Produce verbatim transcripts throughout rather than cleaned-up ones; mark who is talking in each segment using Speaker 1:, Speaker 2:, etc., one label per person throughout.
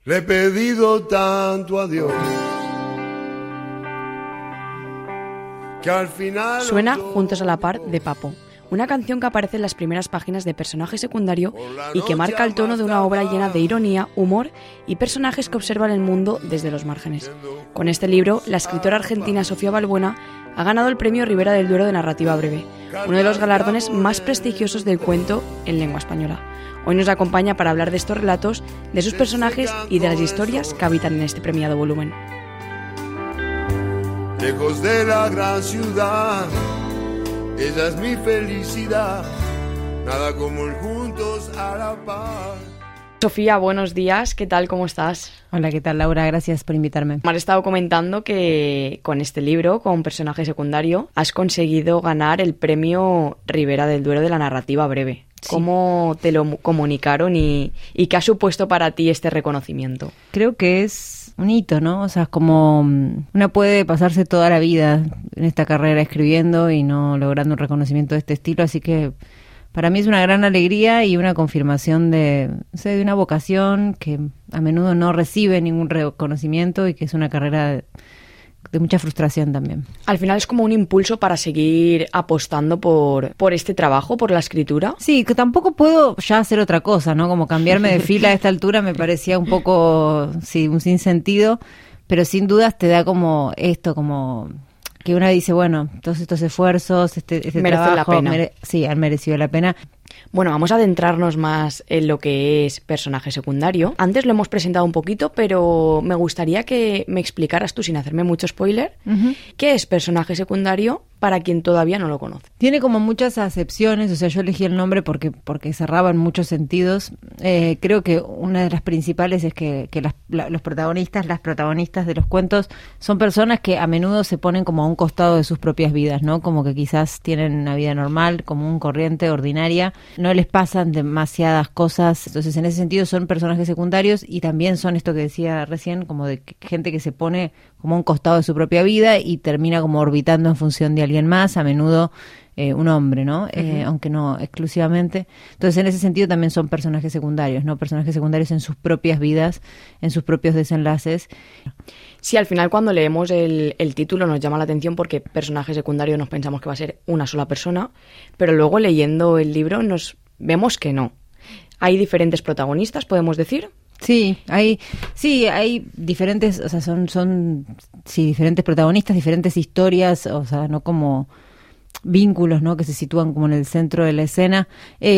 Speaker 1: Le he pedido tanto a Dios que al final...
Speaker 2: Suena Juntos a la par de Papo, una canción que aparece en las primeras páginas de Personaje Secundario y que marca el tono de una obra llena de ironía, humor y personajes que observan el mundo desde los márgenes. Con este libro, la escritora argentina Sofía Balbuena ha ganado el premio Ribera del Duero de narrativa breve, uno de los galardones más prestigiosos del cuento en lengua española. Hoy nos acompaña para hablar de estos relatos, de sus personajes y de las historias que habitan en este premiado volumen.
Speaker 1: Lejos de la gran ciudad, ella es mi felicidad, nada como el juntos a la par.
Speaker 2: Sofía, buenos días, ¿qué tal? ¿Cómo estás?
Speaker 3: Hola, ¿qué tal, Laura? Gracias por invitarme.
Speaker 2: Me has estado comentando que con este libro, con Personaje Secundario, has conseguido ganar el premio Ribera del Duero de la narrativa breve. Sí. ¿Cómo te lo comunicaron y, y qué ha supuesto para ti este reconocimiento?
Speaker 3: Creo que es un hito, ¿no? O sea, es como una puede pasarse toda la vida en esta carrera escribiendo y no logrando un reconocimiento de este estilo, así que para mí es una gran alegría y una confirmación de, no sé, de una vocación que a menudo no recibe ningún reconocimiento y que es una carrera de, de mucha frustración también.
Speaker 2: Al final es como un impulso para seguir apostando por, por este trabajo, por la escritura.
Speaker 3: Sí, que tampoco puedo ya hacer otra cosa, ¿no? Como cambiarme de fila a esta altura me parecía un poco, sí, un sinsentido, pero sin dudas te da como esto, como que una dice, bueno, todos estos esfuerzos, este, este
Speaker 2: merecen
Speaker 3: trabajo,
Speaker 2: la pena.
Speaker 3: Mere- sí, han merecido la pena.
Speaker 2: Bueno, vamos a adentrarnos más en lo que es Personaje Secundario. Antes lo hemos presentado un poquito, pero me gustaría que me explicaras tú, sin hacerme mucho spoiler, uh-huh. ¿qué es Personaje Secundario para quien todavía no lo conoce?
Speaker 3: Tiene como muchas acepciones, o sea, yo elegí el nombre porque porque cerraba en muchos sentidos. Eh, creo que una de las principales es que, que las, la, los protagonistas, las protagonistas de los cuentos son personas que a menudo se ponen como a un costado de sus propias vidas, ¿no? Como que quizás tienen una vida normal, común, corriente, ordinaria, no les pasan demasiadas cosas, entonces en ese sentido son personajes secundarios y también son esto que decía recién, como de gente que se pone como a un costado de su propia vida y termina como orbitando en función de alguien más, a menudo eh, un hombre, ¿no? Uh-huh. Eh, aunque no exclusivamente. Entonces en ese sentido también son personajes secundarios, ¿no? Personajes secundarios en sus propias vidas, en sus propios desenlaces.
Speaker 2: Sí, al final cuando leemos el, el título nos llama la atención porque personaje secundario nos pensamos que va a ser una sola persona, pero luego leyendo el libro nos vemos que no. Hay diferentes protagonistas, podemos decir.
Speaker 3: Sí, hay, sí, hay diferentes, o sea, son, son, sí, diferentes protagonistas, diferentes historias, o sea, no como vínculos, ¿no? Que se sitúan como en el centro de la escena,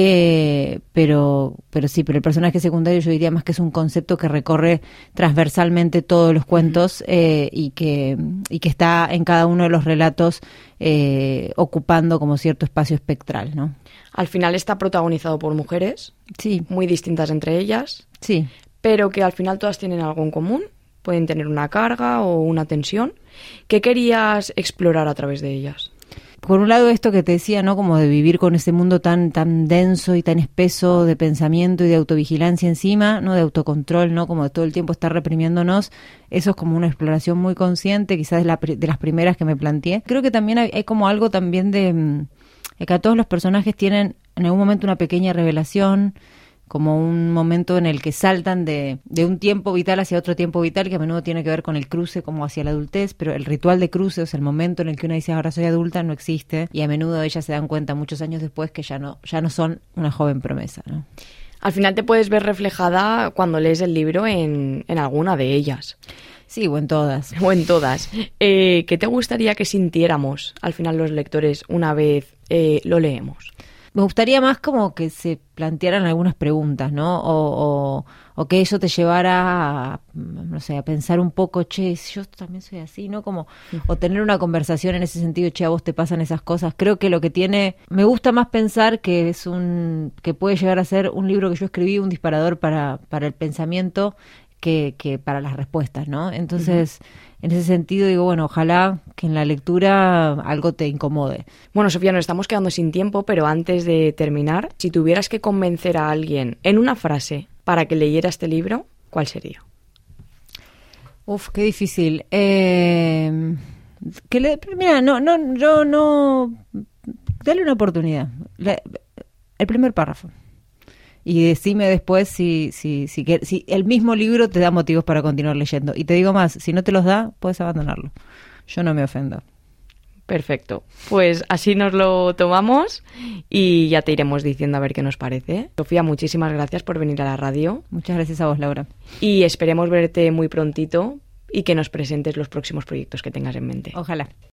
Speaker 3: eh, pero, pero sí, pero el personaje secundario yo diría más que es un concepto que recorre transversalmente todos los cuentos eh, y que y que está en cada uno de los relatos eh, ocupando como cierto espacio espectral, ¿no?
Speaker 2: Al final está protagonizado por mujeres,
Speaker 3: sí,
Speaker 2: muy distintas entre ellas,
Speaker 3: sí,
Speaker 2: pero que al final todas tienen algo en común, pueden tener una carga o una tensión. ¿Qué querías explorar a través de ellas?
Speaker 3: Por un lado esto que te decía, ¿no? Como de vivir con ese mundo tan tan denso y tan espeso de pensamiento y de autovigilancia encima, ¿no? De autocontrol, ¿no? Como de todo el tiempo estar reprimiéndonos. Eso es como una exploración muy consciente, quizás de, la, de las primeras que me planteé. Creo que también hay, hay como algo también de que a todos los personajes tienen en algún momento una pequeña revelación, como un momento en el que saltan de, de un tiempo vital hacia otro tiempo vital, que a menudo tiene que ver con el cruce como hacia la adultez, pero el ritual de cruce, o sea, el momento en el que una dice ahora soy adulta, no existe, y a menudo ellas se dan cuenta muchos años después que ya no, ya no son una joven promesa, ¿no?
Speaker 2: Al final te puedes ver reflejada cuando lees el libro en, en alguna de ellas.
Speaker 3: Sí, o en todas.
Speaker 2: O en todas. Eh, ¿Qué te gustaría que sintiéramos al final los lectores una vez eh, lo leemos?
Speaker 3: Me gustaría más como que se plantearan algunas preguntas, ¿no? O, o, o que eso te llevara a, no sé, a pensar un poco, che, yo también soy así, ¿no? Como, o tener una conversación en ese sentido, che, a vos te pasan esas cosas. Creo que lo que tiene, me gusta más pensar que es un, que puede llegar a ser un libro que yo escribí, un disparador para, para el pensamiento, que, que para las respuestas, ¿no? Entonces, uh-huh. En ese sentido digo, bueno, ojalá que en la lectura algo te incomode.
Speaker 2: Bueno, Sofía, nos estamos quedando sin tiempo, pero antes de terminar, si tuvieras que convencer a alguien en una frase para que leyera este libro, ¿cuál sería?
Speaker 3: Uf, qué difícil. Eh, que le, mira, no, no, yo no, dale una oportunidad. Le, el primer párrafo. y decime después si, si, si, si, si el mismo libro te da motivos para continuar leyendo. Y te digo más, si no te los da, puedes abandonarlo. Yo no me ofendo.
Speaker 2: Perfecto. Pues así nos lo tomamos y ya te iremos diciendo a ver qué nos parece. Sofía, muchísimas gracias por venir a la radio.
Speaker 3: Muchas gracias a vos, Laura.
Speaker 2: Y esperemos verte muy prontito y que nos presentes los próximos proyectos que tengas en mente.
Speaker 3: Ojalá.